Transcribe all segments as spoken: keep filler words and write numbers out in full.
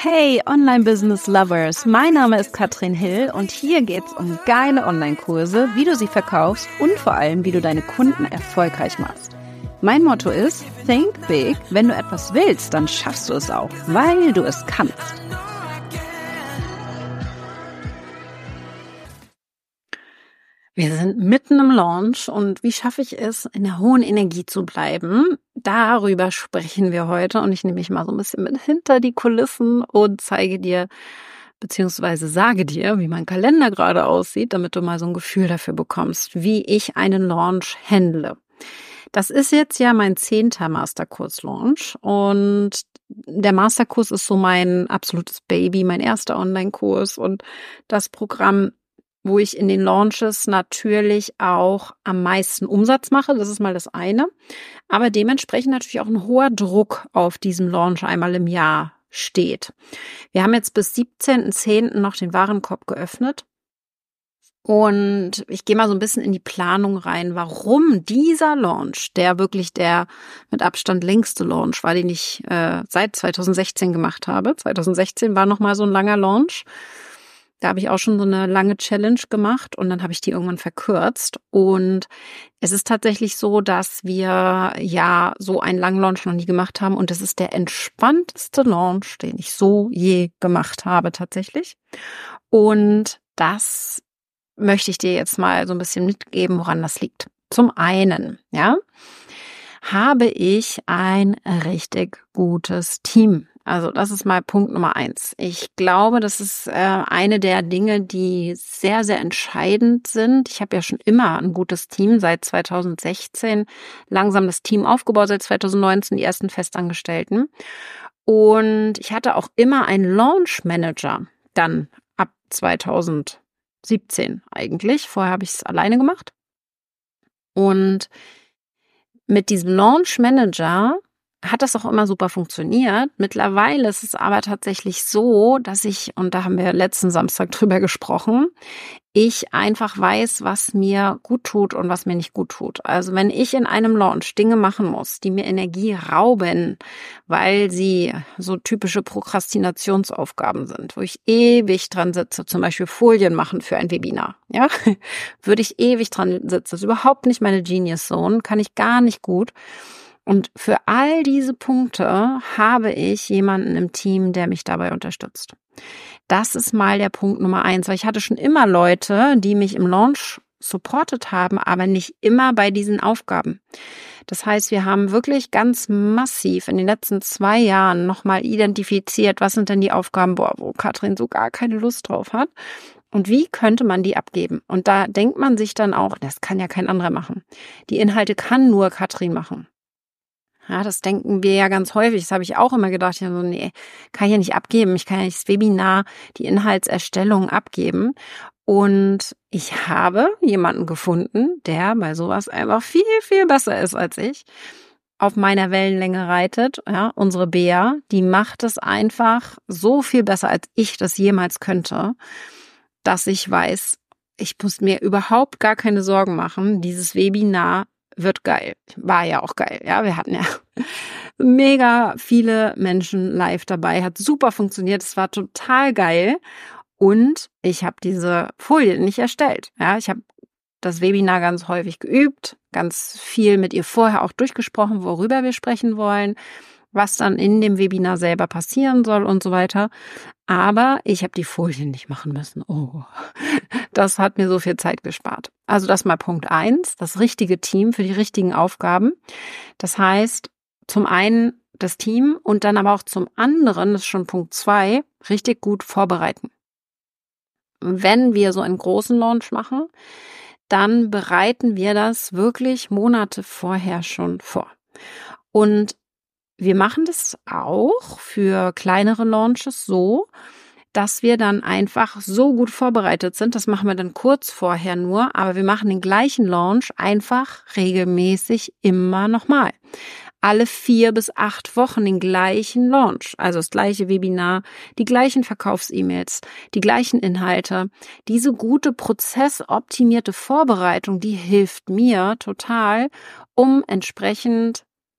Hey Online-Business-Lovers, mein Name ist Katrin Hill und hier geht's um geile Online-Kurse, wie du sie verkaufst und vor allem, wie du deine Kunden erfolgreich machst. Mein Motto ist, think big, wenn du etwas willst, dann schaffst du es auch, weil du es kannst. Wir sind mitten im Launch und wie schaffe ich es, in der hohen Energie zu bleiben? Darüber sprechen wir heute und ich nehme mich mal so ein bisschen mit hinter die Kulissen und zeige dir, beziehungsweise sage dir, wie mein Kalender gerade aussieht, damit du mal so ein Gefühl dafür bekommst, wie ich einen Launch handle. Das ist jetzt ja mein zehnter Masterkurs-Launch und der Masterkurs ist so mein absolutes Baby, mein erster Online-Kurs und das Programm, wo ich in den Launches natürlich auch am meisten Umsatz mache. Das ist mal das eine. Aber dementsprechend natürlich auch ein hoher Druck auf diesem Launch einmal im Jahr steht. Wir haben jetzt bis siebzehnten zehnten noch den Warenkorb geöffnet. Und ich gehe mal so ein bisschen in die Planung rein, warum dieser Launch, der wirklich der mit Abstand längste Launch war, den ich äh, seit zweitausendsechzehn gemacht habe. zweitausendsechzehn war nochmal so ein langer Launch. Da habe ich auch schon so eine lange Challenge gemacht und dann habe ich die irgendwann verkürzt. Und es ist tatsächlich so, dass wir ja so einen langen Launch noch nie gemacht haben. Und es ist der entspannteste Launch, den ich so je gemacht habe tatsächlich. Und das möchte ich dir jetzt mal so ein bisschen mitgeben, woran das liegt. Zum einen, ja, habe ich ein richtig gutes Team. Also das ist mal Punkt Nummer eins. Ich glaube, das ist äh, eine der Dinge, die sehr, sehr entscheidend sind. Ich habe ja schon immer ein gutes Team seit zweitausendsechzehn, langsam das Team aufgebaut, seit zweitausendneunzehn die ersten Festangestellten. Und ich hatte auch immer einen Launch Manager, dann ab zweitausendsiebzehn eigentlich. Vorher habe ich es alleine gemacht. Und mit diesem Launch Manager hat das auch immer super funktioniert. Mittlerweile ist es aber tatsächlich so, dass ich, und da haben wir letzten Samstag drüber gesprochen, ich einfach weiß, was mir gut tut und was mir nicht gut tut. Also wenn ich in einem Launch Dinge machen muss, die mir Energie rauben, weil sie so typische Prokrastinationsaufgaben sind, wo ich ewig dran sitze, zum Beispiel Folien machen für ein Webinar, ja, würde ich ewig dran sitzen. Das ist überhaupt nicht meine Genius Zone, kann ich gar nicht gut. Und für all diese Punkte habe ich jemanden im Team, der mich dabei unterstützt. Das ist mal der Punkt Nummer eins, weil ich hatte schon immer Leute, die mich im Launch supportet haben, aber nicht immer bei diesen Aufgaben. Das heißt, wir haben wirklich ganz massiv in den letzten zwei Jahren nochmal identifiziert, was sind denn die Aufgaben, boah, wo Katrin so gar keine Lust drauf hat. Und wie könnte man die abgeben? Und da denkt man sich dann auch, das kann ja kein anderer machen. Die Inhalte kann nur Katrin machen. Ja, das denken wir ja ganz häufig. Das habe ich auch immer gedacht. Ja, so, nee, kann ich ja nicht abgeben. Ich kann ja nicht das Webinar, die Inhaltserstellung abgeben. Und ich habe jemanden gefunden, der bei sowas einfach viel, viel besser ist als ich, auf meiner Wellenlänge reitet. Ja, unsere Bea, die macht es einfach so viel besser, als ich das jemals könnte, dass ich weiß, ich muss mir überhaupt gar keine Sorgen machen. Dieses Webinar wird geil. War ja auch geil. Ja, wir hatten ja mega viele Menschen live dabei. Hat super funktioniert. Es war total geil. Und ich habe diese Folien nicht erstellt. Ja, ich habe das Webinar ganz häufig geübt, ganz viel mit ihr vorher auch durchgesprochen, worüber wir sprechen wollen, was dann in dem Webinar selber passieren soll und so weiter. Aber ich habe die Folien nicht machen müssen. Oh, das hat mir so viel Zeit gespart. Also das mal Punkt eins, das richtige Team für die richtigen Aufgaben. Das heißt, zum einen das Team und dann aber auch zum anderen, das ist schon Punkt zwei, richtig gut vorbereiten. Wenn wir so einen großen Launch machen, dann bereiten wir das wirklich Monate vorher schon vor. Und wir machen das auch für kleinere Launches so, dass wir dann einfach so gut vorbereitet sind. Das machen wir dann kurz vorher nur, aber wir machen den gleichen Launch einfach regelmäßig immer nochmal. Alle vier bis acht Wochen den gleichen Launch, also das gleiche Webinar, die gleichen Verkaufs-E-Mails, die gleichen Inhalte. Diese gute prozessoptimierte Vorbereitung, die hilft mir total, um entsprechend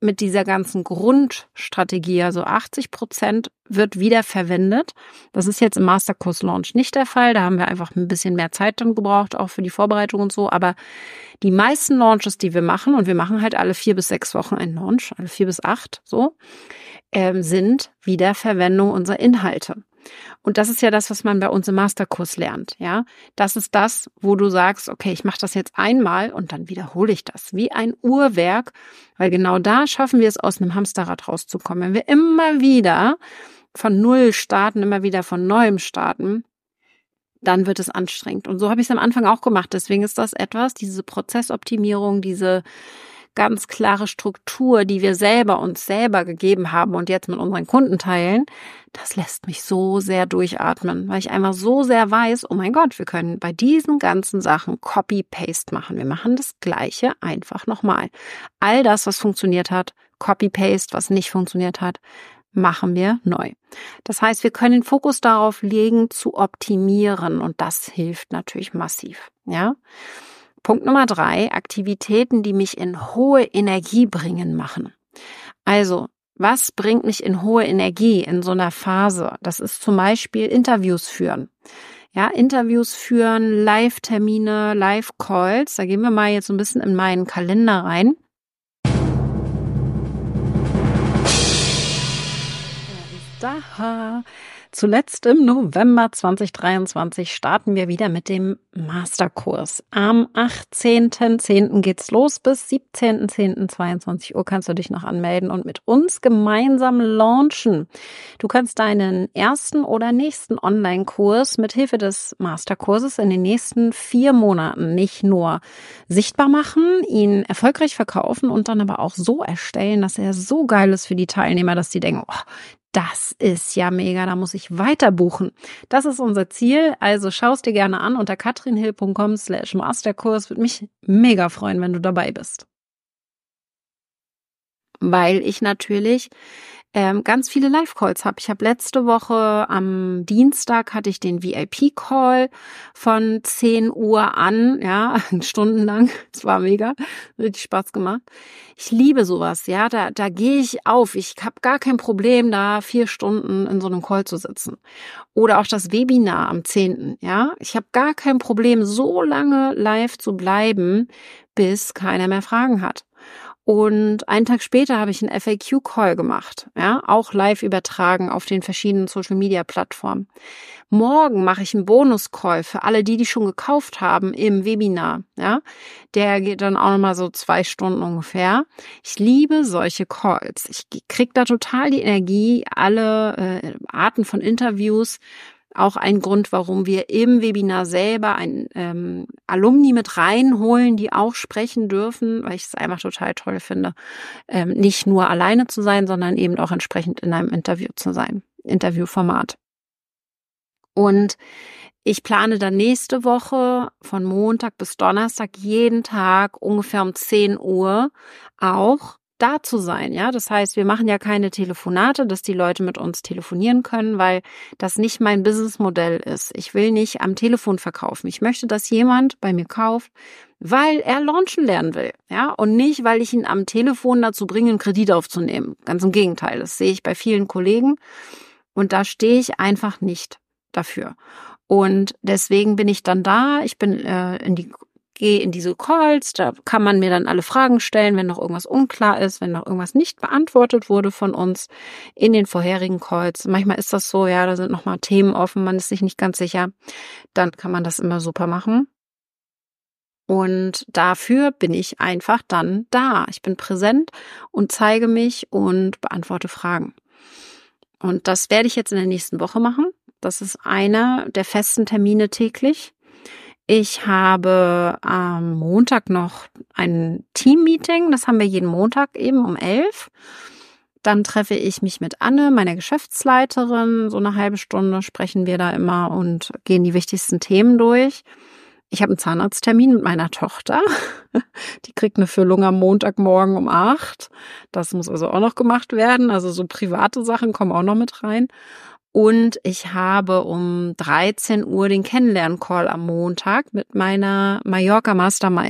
mit dieser ganzen Grundstrategie, also achtzig Prozent wird wieder verwendet. Das ist jetzt im Masterkurs-Launch nicht der Fall. Da haben wir einfach ein bisschen mehr Zeit dann gebraucht, auch für die Vorbereitung und so. Aber die meisten Launches, die wir machen, und wir machen halt alle vier bis sechs Wochen einen Launch, alle vier bis acht, so, ähm, sind Wiederverwendung unserer Inhalte. Und das ist ja das, was man bei uns im Masterkurs lernt, ja. Das ist das, wo du sagst, okay, ich mache das jetzt einmal und dann wiederhole ich das wie ein Uhrwerk, weil genau da schaffen wir es, aus einem Hamsterrad rauszukommen. Wenn wir immer wieder von Null starten, immer wieder von Neuem starten, dann wird es anstrengend. Und so habe ich es am Anfang auch gemacht. Deswegen ist das etwas, diese Prozessoptimierung, diese ganz klare Struktur, die wir selber uns selber gegeben haben und jetzt mit unseren Kunden teilen, das lässt mich so sehr durchatmen, weil ich einfach so sehr weiß, oh mein Gott, wir können bei diesen ganzen Sachen Copy-Paste machen. Wir machen das Gleiche einfach nochmal. All das, was funktioniert hat, Copy-Paste, was nicht funktioniert hat, machen wir neu. Das heißt, wir können den Fokus darauf legen, zu optimieren und das hilft natürlich massiv, ja. Punkt Nummer drei, Aktivitäten, die mich in hohe Energie bringen, machen. Also, was bringt mich in hohe Energie in so einer Phase? Das ist zum Beispiel Interviews führen. Ja, Interviews führen, Live-Termine, Live-Calls. Da gehen wir mal jetzt so ein bisschen in meinen Kalender rein. Da. Zuletzt im November zwanzig dreiundzwanzig starten wir wieder mit dem Masterkurs. Am achtzehnten zehnten geht's los. Bis siebzehnten zehnten zweiundzwanzig Uhr kannst du dich noch anmelden und mit uns gemeinsam launchen. Du kannst deinen ersten oder nächsten Online-Kurs mit Hilfe des Masterkurses in den nächsten vier Monaten nicht nur sichtbar machen, ihn erfolgreich verkaufen und dann aber auch so erstellen, dass er so geil ist für die Teilnehmer, dass die denken, oh, das ist ja mega, da muss ich weiter buchen. Das ist unser Ziel, also schau es dir gerne an unter katrinhill punkt com slash masterkurs. Würde mich mega freuen, wenn du dabei bist. Weil ich natürlich ähm, ganz viele Live-Calls habe. Ich habe letzte Woche am Dienstag hatte ich den V I P-Call von zehn Uhr an, ja, stundenlang. Es war mega, richtig Spaß gemacht. Ich liebe sowas, ja, da da gehe ich auf. Ich habe gar kein Problem, da vier Stunden in so einem Call zu sitzen. Oder auch das Webinar am zehnten Ja, ich habe gar kein Problem, so lange live zu bleiben, bis keiner mehr Fragen hat. Und einen Tag später habe ich einen F A Q-Call gemacht, ja, auch live übertragen auf den verschiedenen Social-Media-Plattformen. Morgen mache ich einen Bonus-Call für alle, die die schon gekauft haben im Webinar, ja. Der geht dann auch nochmal so zwei Stunden ungefähr. Ich liebe solche Calls. Ich kriege da total die Energie, alle äh, Arten von Interviews. Auch ein Grund, warum wir im Webinar selber ein ähm, Alumni mit reinholen, die auch sprechen dürfen, weil ich es einfach total toll finde, ähm, nicht nur alleine zu sein, sondern eben auch entsprechend in einem Interview zu sein, Interviewformat. Und ich plane dann nächste Woche von Montag bis Donnerstag jeden Tag ungefähr um zehn Uhr auch da zu sein, ja. Das heißt, wir machen ja keine Telefonate, dass die Leute mit uns telefonieren können, weil das nicht mein Businessmodell ist. Ich will nicht am Telefon verkaufen. Ich möchte, dass jemand bei mir kauft, weil er launchen lernen will, ja, und nicht, weil ich ihn am Telefon dazu bringe, einen Kredit aufzunehmen. Ganz im Gegenteil, das sehe ich bei vielen Kollegen und da stehe ich einfach nicht dafür. Und deswegen bin ich dann da. Ich bin äh, in die gehe in diese Calls, da kann man mir dann alle Fragen stellen, wenn noch irgendwas unklar ist, wenn noch irgendwas nicht beantwortet wurde von uns in den vorherigen Calls. Manchmal ist das so, ja, da sind nochmal Themen offen, man ist sich nicht ganz sicher. Dann kann man das immer super machen. Und dafür bin ich einfach dann da. Ich bin präsent und zeige mich und beantworte Fragen. Und das werde ich jetzt in der nächsten Woche machen. Das ist einer der festen Termine täglich. Ich habe am Montag noch ein Team-Meeting, das haben wir jeden Montag eben um elf. Dann treffe ich mich mit Anne, meiner Geschäftsleiterin, so eine halbe Stunde sprechen wir da immer und gehen die wichtigsten Themen durch. Ich habe einen Zahnarzttermin mit meiner Tochter. Die kriegt eine Füllung am Montagmorgen um acht. Das muss also auch noch gemacht werden. Also so private Sachen kommen auch noch mit rein. Und ich habe um dreizehn Uhr den Kennenlern-Call am Montag mit meiner Mallorca Mastermind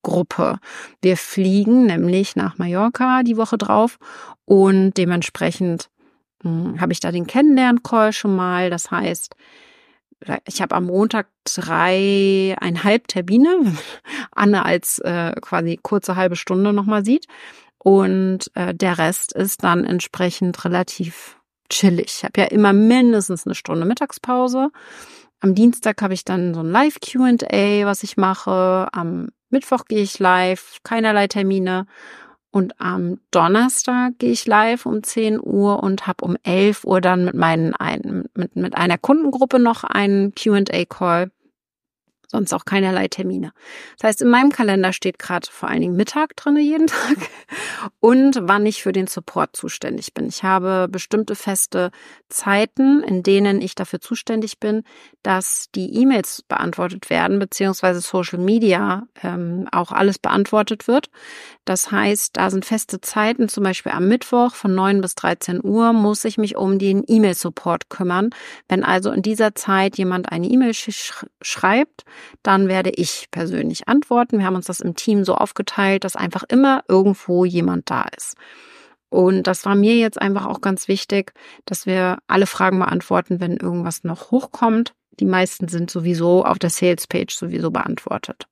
Gruppe. Wir fliegen nämlich nach Mallorca die Woche drauf und dementsprechend mh, habe ich da den Kennenlern-Call schon mal. Das heißt, ich habe am Montag dreieinhalb Termine, wenn man Anne als äh, quasi kurze halbe Stunde nochmal sieht. Und äh, der Rest ist dann entsprechend relativ chillig. Ich habe ja immer mindestens eine Stunde Mittagspause. Am Dienstag habe ich dann so ein Live-Q and A, was ich mache. Am Mittwoch gehe ich live, keinerlei Termine. Und am Donnerstag gehe ich live um zehn Uhr und habe um elf Uhr dann mit meinen ein, mit, mit einer Kundengruppe noch einen Q and A-Call. Sonst auch keinerlei Termine. Das heißt, in meinem Kalender steht gerade vor allen Dingen Mittag drin jeden Tag und wann ich für den Support zuständig bin. Ich habe bestimmte feste Zeiten, in denen ich dafür zuständig bin, dass die E-Mails beantwortet werden, beziehungsweise Social Media ähm, auch alles beantwortet wird. Das heißt, da sind feste Zeiten, zum Beispiel am Mittwoch von neun bis dreizehn Uhr muss ich mich um den E-Mail-Support kümmern. Wenn also in dieser Zeit jemand eine E-Mail sch- schreibt, dann werde ich persönlich antworten. Wir haben uns das im Team so aufgeteilt, dass einfach immer irgendwo jemand da ist. Und das war mir jetzt einfach auch ganz wichtig, dass wir alle Fragen beantworten, wenn irgendwas noch hochkommt. Die meisten sind sowieso auf der Sales-Page sowieso beantwortet.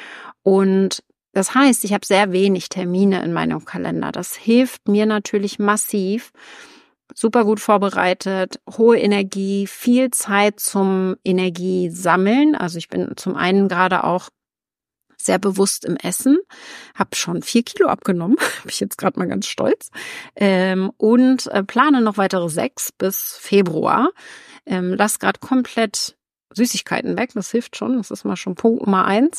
Und das heißt, ich habe sehr wenig Termine in meinem Kalender. Das hilft mir natürlich massiv. Super gut vorbereitet, hohe Energie, viel Zeit zum Energiesammeln. Also ich bin zum einen gerade auch sehr bewusst im Essen, habe schon vier Kilo abgenommen, bin ich jetzt gerade mal ganz stolz, ähm, und äh, plane noch weitere sechs bis Februar. Ähm, lass gerade komplett Süßigkeiten weg, das hilft schon, das ist mal schon Punkt Nummer eins.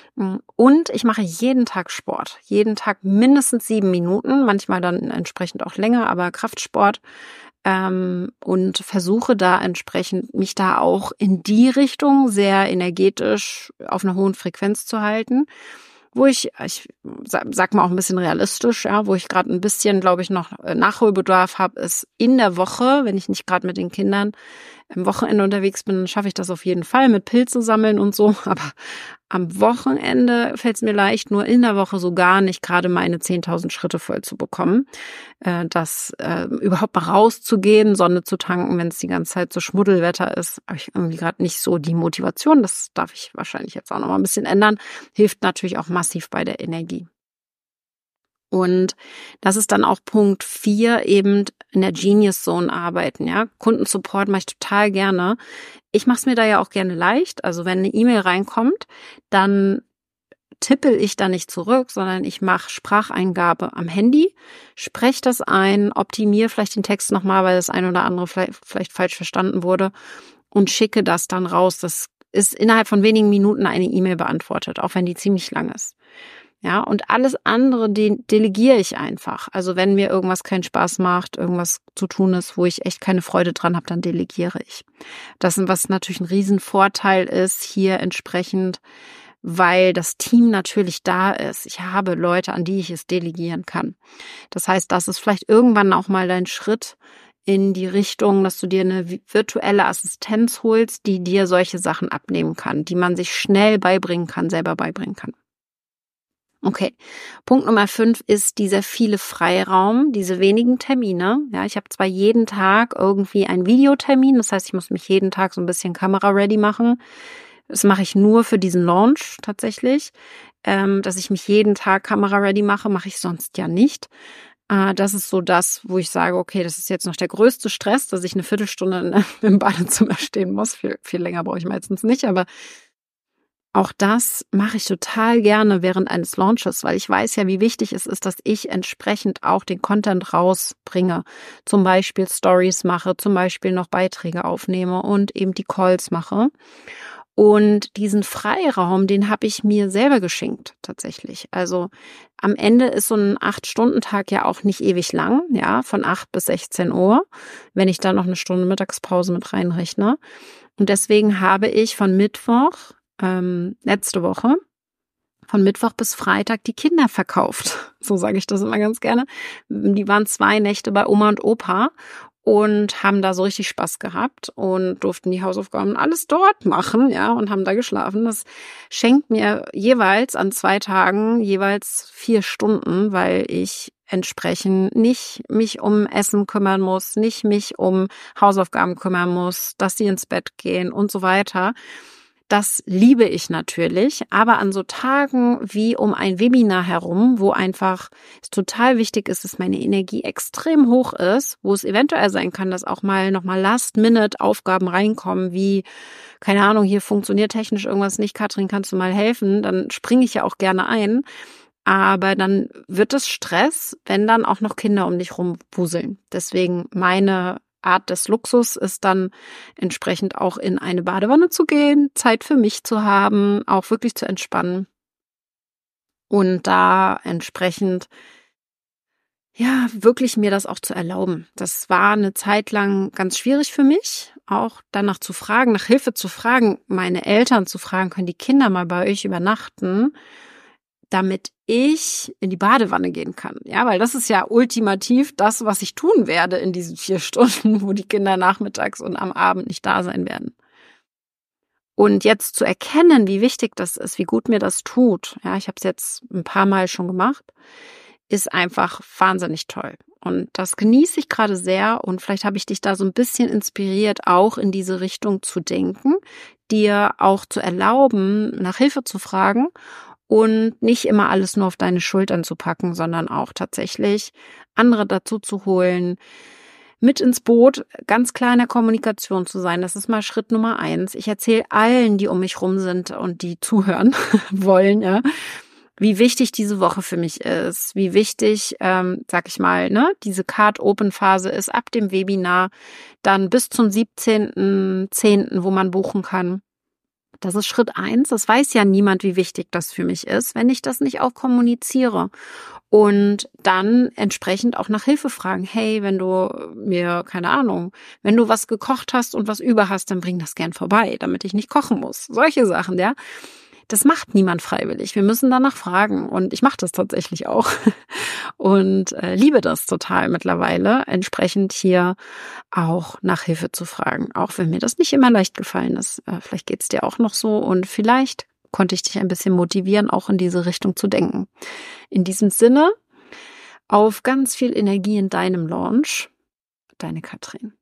Und ich mache jeden Tag Sport, jeden Tag mindestens sieben Minuten, manchmal dann entsprechend auch länger, aber Kraftsport, ähm, und versuche da entsprechend mich da auch in die Richtung sehr energetisch auf einer hohen Frequenz zu halten. Wo ich, ich sag mal auch ein bisschen realistisch, ja, wo ich gerade ein bisschen, glaube ich, noch Nachholbedarf habe, ist in der Woche, wenn ich nicht gerade mit den Kindern am Wochenende unterwegs bin, dann schaffe ich das auf jeden Fall mit Pilze sammeln und so. Aber am Wochenende fällt es mir leicht, nur in der Woche so gar nicht gerade meine zehntausend Schritte voll zu bekommen. Äh, das äh, überhaupt mal rauszugehen, Sonne zu tanken, wenn es die ganze Zeit so Schmuddelwetter ist, habe ich irgendwie gerade nicht so die Motivation. Das darf ich wahrscheinlich jetzt auch noch mal ein bisschen ändern. Hilft natürlich auch massiv bei der Energie. Und das ist dann auch Punkt vier, eben in der Genius Zone arbeiten, ja. Kundensupport mache ich total gerne. Ich mache es mir da ja auch gerne leicht. Also wenn eine E-Mail reinkommt, dann tippel ich da nicht zurück, sondern ich mache Spracheingabe am Handy, spreche das ein, optimiere vielleicht den Text nochmal, weil das ein oder andere vielleicht, vielleicht falsch verstanden wurde und schicke das dann raus. Das ist innerhalb von wenigen Minuten eine E-Mail beantwortet, auch wenn die ziemlich lang ist. Ja, und alles andere de- delegiere ich einfach. Also wenn mir irgendwas keinen Spaß macht, irgendwas zu tun ist, wo ich echt keine Freude dran habe, dann delegiere ich. Das ist, was natürlich ein Riesenvorteil ist hier entsprechend, weil das Team natürlich da ist. Ich habe Leute, an die ich es delegieren kann. Das heißt, das ist vielleicht irgendwann auch mal dein Schritt in die Richtung, dass du dir eine virtuelle Assistenz holst, die dir solche Sachen abnehmen kann, die man sich schnell beibringen kann, selber beibringen kann. Okay, Punkt Nummer fünf ist dieser viele Freiraum, diese wenigen Termine. Ja, ich habe zwar jeden Tag irgendwie einen Videotermin, das heißt, ich muss mich jeden Tag so ein bisschen Kamera-ready machen. Das mache ich nur für diesen Launch tatsächlich. Ähm, dass ich mich jeden Tag Kamera-ready mache, mache ich sonst ja nicht. Äh, das ist so das, wo ich sage, okay, das ist jetzt noch der größte Stress, dass ich eine Viertelstunde im Badezimmer stehen muss. Viel, viel länger brauche ich meistens nicht, aber auch das mache ich total gerne während eines Launches, weil ich weiß ja, wie wichtig es ist, dass ich entsprechend auch den Content rausbringe. Zum Beispiel Stories mache, zum Beispiel noch Beiträge aufnehme und eben die Calls mache. Und diesen Freiraum, den habe ich mir selber geschenkt, tatsächlich. Also am Ende ist so ein acht-Stunden-Tag ja auch nicht ewig lang, ja, von acht bis sechzehn Uhr, wenn ich da noch eine Stunde Mittagspause mit reinrechne. Und deswegen habe ich von Mittwoch Ähm, letzte Woche von Mittwoch bis Freitag die Kinder verkauft. So sage ich das immer ganz gerne. Die waren zwei Nächte bei Oma und Opa und haben da so richtig Spaß gehabt und durften die Hausaufgaben alles dort machen, ja, und haben da geschlafen. Das schenkt mir jeweils an zwei Tagen jeweils vier Stunden, weil ich entsprechend nicht mich um Essen kümmern muss, nicht mich um Hausaufgaben kümmern muss, dass sie ins Bett gehen und so weiter. Das liebe ich natürlich, aber an so Tagen wie um ein Webinar herum, wo einfach es total wichtig ist, dass meine Energie extrem hoch ist, wo es eventuell sein kann, dass auch mal nochmal Last-Minute-Aufgaben reinkommen, wie, keine Ahnung, hier funktioniert technisch irgendwas nicht, Katrin, kannst du mal helfen? Dann springe ich ja auch gerne ein. Aber dann wird es Stress, wenn dann auch noch Kinder um dich rumwuseln. Deswegen meine Art des Luxus ist dann entsprechend auch in eine Badewanne zu gehen, Zeit für mich zu haben, auch wirklich zu entspannen und da entsprechend ja wirklich mir das auch zu erlauben. Das war eine Zeit lang ganz schwierig für mich, auch danach zu fragen, nach Hilfe zu fragen, meine Eltern zu fragen, können die Kinder mal bei euch übernachten, damit ich in die Badewanne gehen kann. Ja, weil das ist ja ultimativ das, was ich tun werde in diesen vier Stunden, wo die Kinder nachmittags und am Abend nicht da sein werden. Und jetzt zu erkennen, wie wichtig das ist, wie gut mir das tut, ja, ich habe es jetzt ein paar Mal schon gemacht, ist einfach wahnsinnig toll. Und das genieße ich gerade sehr und vielleicht habe ich dich da so ein bisschen inspiriert, auch in diese Richtung zu denken, dir auch zu erlauben, nach Hilfe zu fragen und nicht immer alles nur auf deine Schultern zu packen, sondern auch tatsächlich andere dazu zu holen, mit ins Boot, ganz klar in der Kommunikation zu sein. Das ist mal Schritt Nummer eins. Ich erzähle allen, die um mich rum sind und die zuhören wollen, ja, wie wichtig diese Woche für mich ist, wie wichtig, ähm, sag ich mal, ne, diese Card-Open-Phase ist ab dem Webinar, dann bis zum siebzehnten zehnten, wo man buchen kann. Das ist Schritt eins. Das weiß ja niemand, wie wichtig das für mich ist, wenn ich das nicht auch kommuniziere. Und dann entsprechend auch nach Hilfe fragen. Hey, wenn du mir, keine Ahnung, wenn du was gekocht hast und was über hast, dann bring das gern vorbei, damit ich nicht kochen muss. Solche Sachen, ja. Das macht niemand freiwillig. Wir müssen danach fragen. Und ich mache das tatsächlich auch. Und äh, liebe das total mittlerweile, entsprechend hier auch nach Hilfe zu fragen. Auch wenn mir das nicht immer leicht gefallen ist. Äh, vielleicht geht's dir auch noch so. Und vielleicht konnte ich dich ein bisschen motivieren, auch in diese Richtung zu denken. In diesem Sinne, auf ganz viel Energie in deinem Launch. Deine Katrin.